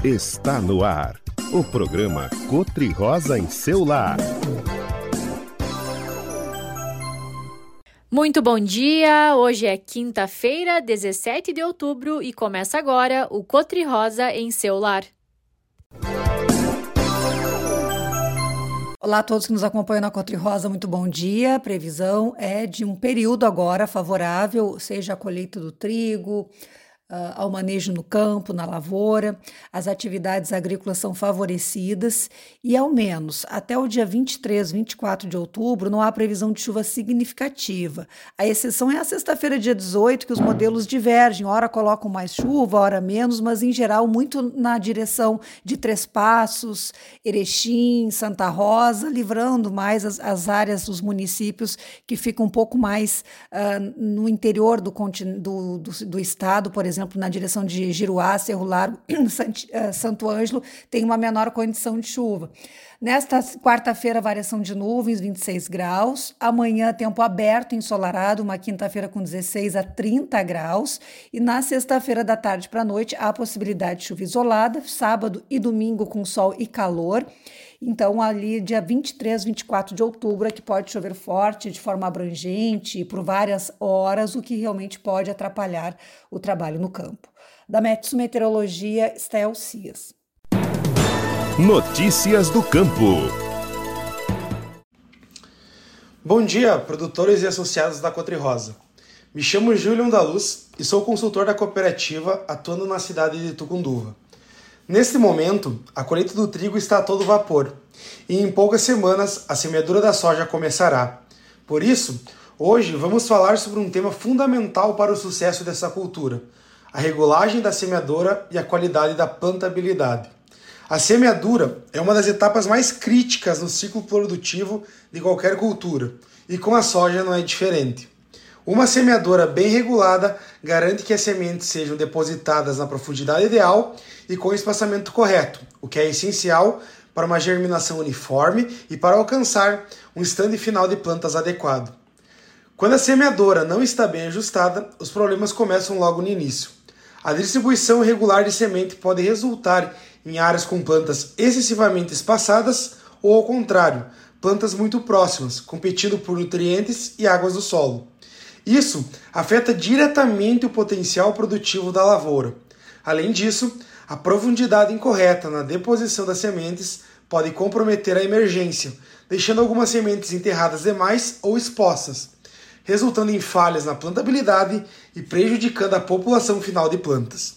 Está no ar, o programa Cotri-Rosa em seu lar. Muito bom dia, hoje é quinta-feira, 17 de outubro e começa agora o Cotri-Rosa em seu lar. Olá a todos que nos acompanham na Cotri-Rosa, muito bom dia. A previsão é de um período agora favorável, seja a colheita do trigo, ao manejo no campo, na lavoura. As atividades agrícolas são favorecidas e, ao menos até o dia 23, 24 de outubro, não há previsão de chuva significativa. A exceção é a sexta-feira, dia 18, que os modelos divergem. Ora colocam mais chuva, ora menos, mas, em geral, muito na direção de Três Passos, Erechim, Santa Rosa, livrando mais as áreas dos municípios que ficam um pouco mais no interior do estado, por exemplo, na direção de Giruá, Cerro Largo, Santo Ângelo, tem uma menor condição de chuva. Nesta quarta-feira, variação de nuvens, 26 graus. Amanhã, tempo aberto, ensolarado, uma quinta-feira com 16 a 30 graus. E na sexta-feira, da tarde para a noite, há possibilidade de chuva isolada. Sábado e domingo com sol e calor. Então, ali, dia 23, 24 de outubro, é que pode chover forte, de forma abrangente, por várias horas, o que realmente pode atrapalhar o trabalho no campo. Da Metsu Meteorologia, Estel Cias. Notícias do campo. Bom dia, produtores e associados da Cotri-Rosa. Me chamo Júlio da Luz e sou consultor da cooperativa atuando na cidade de Tucunduva. Neste momento, a colheita do trigo está a todo vapor e em poucas semanas a semeadura da soja começará. Por isso, hoje vamos falar sobre um tema fundamental para o sucesso dessa cultura: a regulagem da semeadura e a qualidade da plantabilidade. A semeadura é uma das etapas mais críticas no ciclo produtivo de qualquer cultura, e com a soja não é diferente. Uma semeadura bem regulada garante que as sementes sejam depositadas na profundidade ideal e com o espaçamento correto, o que é essencial para uma germinação uniforme e para alcançar um estande final de plantas adequado. Quando a semeadora não está bem ajustada, os problemas começam logo no início. A distribuição irregular de semente pode resultar em áreas com plantas excessivamente espaçadas ou, ao contrário, plantas muito próximas, competindo por nutrientes e águas do solo. Isso afeta diretamente o potencial produtivo da lavoura. Além disso, a profundidade incorreta na deposição das sementes pode comprometer a emergência, deixando algumas sementes enterradas demais ou expostas, resultando em falhas na plantabilidade e prejudicando a população final de plantas.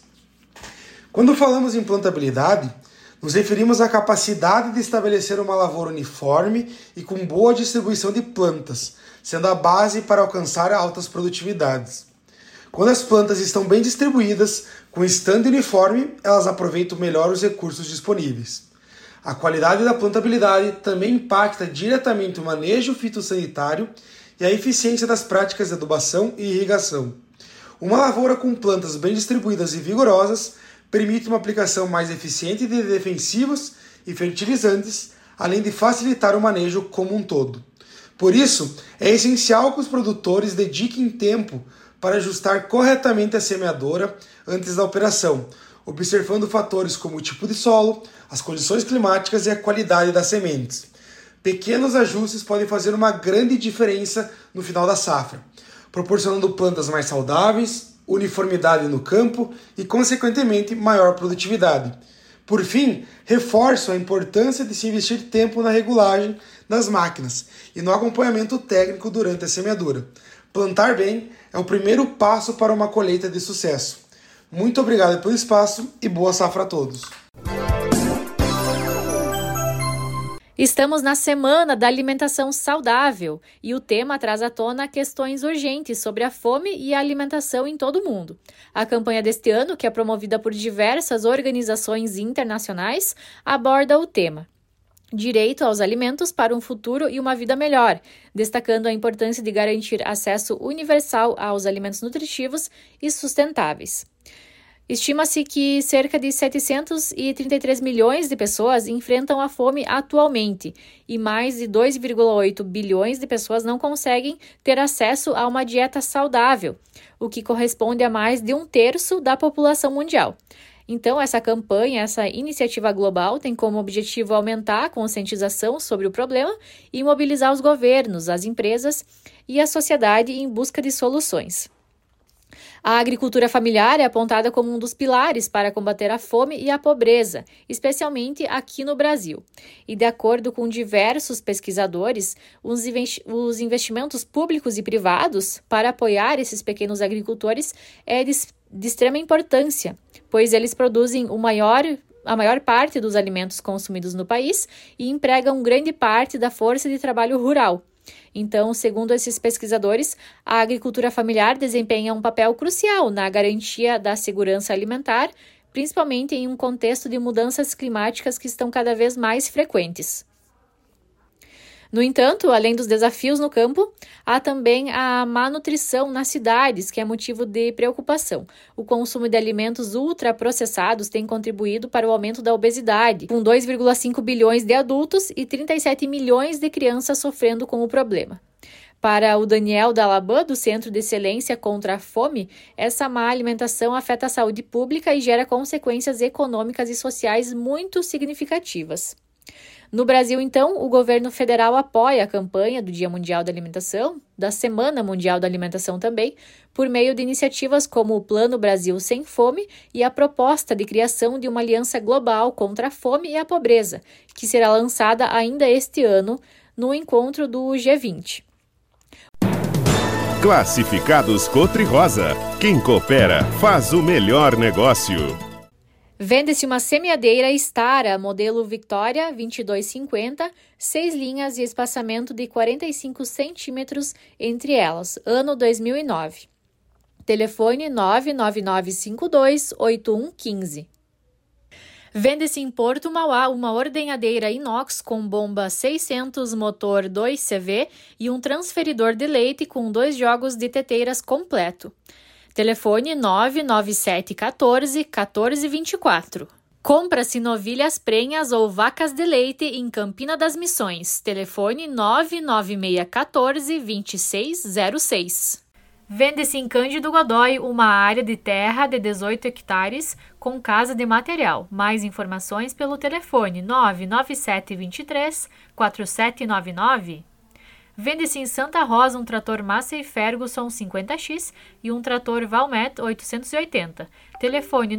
Quando falamos em plantabilidade, nos referimos à capacidade de estabelecer uma lavoura uniforme e com boa distribuição de plantas, sendo a base para alcançar altas produtividades. Quando as plantas estão bem distribuídas, com estande uniforme, elas aproveitam melhor os recursos disponíveis. A qualidade da plantabilidade também impacta diretamente o manejo fitossanitário e a eficiência das práticas de adubação e irrigação. Uma lavoura com plantas bem distribuídas e vigorosas permite uma aplicação mais eficiente de defensivos e fertilizantes, além de facilitar o manejo como um todo. Por isso, é essencial que os produtores dediquem tempo para ajustar corretamente a semeadora antes da operação, observando fatores como o tipo de solo, as condições climáticas e a qualidade das sementes. Pequenos ajustes podem fazer uma grande diferença no final da safra, proporcionando plantas mais saudáveis, uniformidade no campo e, consequentemente, maior produtividade. Por fim, reforço a importância de se investir tempo na regulagem das máquinas e no acompanhamento técnico durante a semeadura. Plantar bem é o primeiro passo para uma colheita de sucesso. Muito obrigado pelo espaço e boa safra a todos. Estamos na Semana da Alimentação Saudável e o tema traz à tona questões urgentes sobre a fome e a alimentação em todo o mundo. A campanha deste ano, que é promovida por diversas organizações internacionais, aborda o tema Direito aos alimentos para um futuro e uma vida melhor, destacando a importância de garantir acesso universal aos alimentos nutritivos e sustentáveis. Estima-se que cerca de 733 milhões de pessoas enfrentam a fome atualmente e mais de 2,8 bilhões de pessoas não conseguem ter acesso a uma dieta saudável, o que corresponde a mais de um terço da população mundial. Então, essa campanha, essa iniciativa global tem como objetivo aumentar a conscientização sobre o problema e mobilizar os governos, as empresas e a sociedade em busca de soluções. A agricultura familiar é apontada como um dos pilares para combater a fome e a pobreza, especialmente aqui no Brasil. E, de acordo com diversos pesquisadores, os investimentos públicos e privados para apoiar esses pequenos agricultores é de extrema importância, pois eles produzem a maior parte dos alimentos consumidos no país e empregam grande parte da força de trabalho rural. Então, segundo esses pesquisadores, a agricultura familiar desempenha um papel crucial na garantia da segurança alimentar, principalmente em um contexto de mudanças climáticas que estão cada vez mais frequentes. No entanto, além dos desafios no campo, há também a má nutrição nas cidades, que é motivo de preocupação. O consumo de alimentos ultraprocessados tem contribuído para o aumento da obesidade, com 2,5 bilhões de adultos e 37 milhões de crianças sofrendo com o problema. Para o Daniel Dalaban, do Centro de Excelência contra a Fome, essa má alimentação afeta a saúde pública e gera consequências econômicas e sociais muito significativas. No Brasil, então, o governo federal apoia a campanha do Dia Mundial da Alimentação, da Semana Mundial da Alimentação também, por meio de iniciativas como o Plano Brasil Sem Fome e a proposta de criação de uma aliança global contra a fome e a pobreza, que será lançada ainda este ano no encontro do G20. Classificados Cotri-Rosa. Quem coopera faz o melhor negócio. Vende-se uma semeadeira Stara, modelo Victoria 2250, 6 linhas e espaçamento de 45 centímetros entre elas, ano 2009. Telefone 999528115. Vende-se em Porto Mauá uma ordenhadeira inox com bomba 600 motor 2CV e um transferidor de leite com 2 jogos de teteiras completo. Telefone 99714-1424. Compra-se novilhas prenhas ou vacas de leite em Campina das Missões. Telefone 99614-2606. Vende-se em Cândido Godói uma área de terra de 18 hectares com casa de material. Mais informações pelo telefone 99723-4799. Vende-se em Santa Rosa um trator Massey Ferguson 50X e um trator Valmet 880. Telefone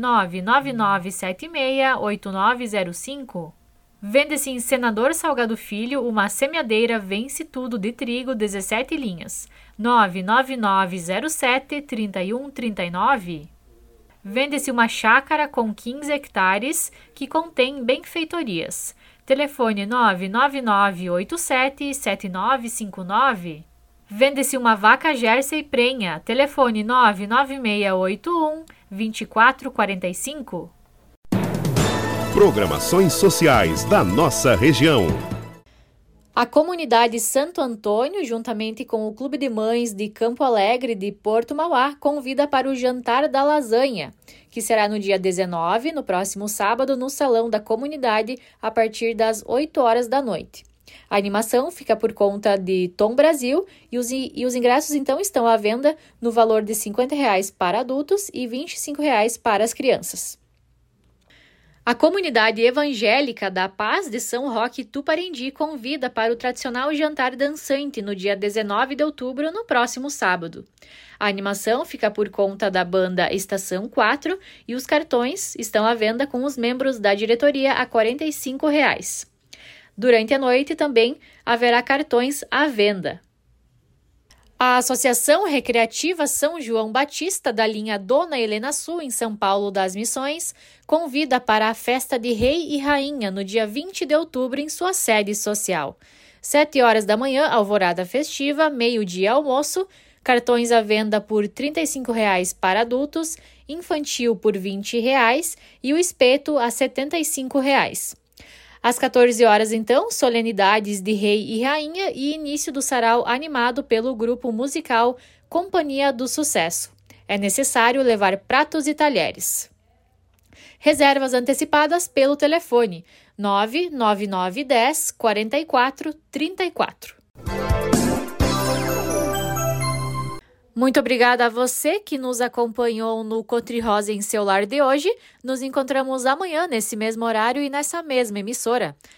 99976-8905. Vende-se em Senador Salgado Filho uma semeadeira Vence Tudo de trigo 17 linhas. 99907-3139. Vende-se uma chácara com 15 hectares que contém benfeitorias. Telefone 99987-7959. Vende-se uma vaca Jersey prenha. Telefone 99681-2445. Programações sociais da nossa região. A comunidade Santo Antônio, juntamente com o Clube de Mães de Campo Alegre de Porto Mauá, convida para o Jantar da Lasanha, que será no dia 19, no próximo sábado, no Salão da Comunidade, a partir das 8 horas da noite. A animação fica por conta de Tom Brasil e os ingressos, então, estão à venda no valor de R$ 50 para adultos e R$ 25 para as crianças. A comunidade evangélica da Paz de São Roque Tuparendi convida para o tradicional jantar dançante no dia 19 de outubro, no próximo sábado. A animação fica por conta da banda Estação 4 e os cartões estão à venda com os membros da diretoria a R$ 45. Durante a noite também haverá cartões à venda. A Associação Recreativa São João Batista, da linha Dona Helena Sul, em São Paulo das Missões, convida para a festa de Rei e Rainha no dia 20 de outubro em sua sede social. 7 horas da manhã, alvorada festiva, meio-dia almoço, cartões à venda por R$ 35 para adultos, infantil por R$ 20 e o espeto a R$ 75. Às 14 horas, então, solenidades de Rei e Rainha e início do sarau animado pelo grupo musical Companhia do Sucesso. É necessário levar pratos e talheres. Reservas antecipadas pelo telefone 99910 4434. Muito obrigada a você que nos acompanhou no Cotri-Rosa em seu lar de hoje. Nos encontramos amanhã nesse mesmo horário e nessa mesma emissora.